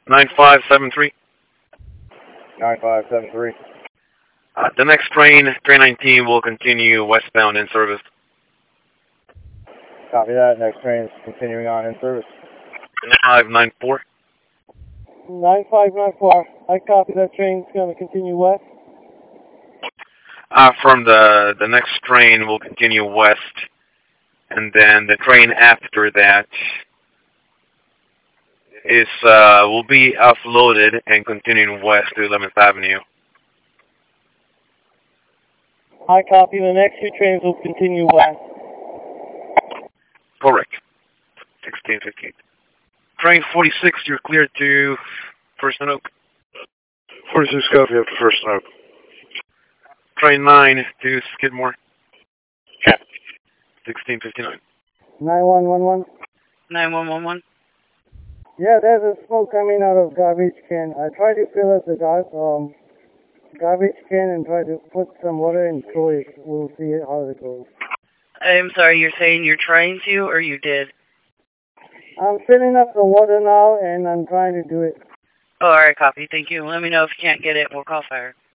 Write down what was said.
9573. 9573. The next train, train 19, will continue westbound in service. Copy that. Next train is continuing on in service. 9594. 9594. I copy that train's going to continue west. From the next train will continue west, and then the train after that is will be offloaded and continuing west to 11th Avenue. I copy. The next two trains will continue west. Correct. 1615. Train 46, you're cleared to First and Oak. 46 copy up to First and Oak. Train 9 to Skidmore. Yeah. 1659. 9111. 9111. Yeah, there's a smoke coming out of garbage can. I tried to fill up the garbage can and try to put some water and throw it. We'll see how it goes. I'm sorry, you're saying you're trying to, or you did? I'm filling up the water now, and I'm trying to do it. Oh, alright, copy. Thank you. Let me know if you can't get it. We'll call fire.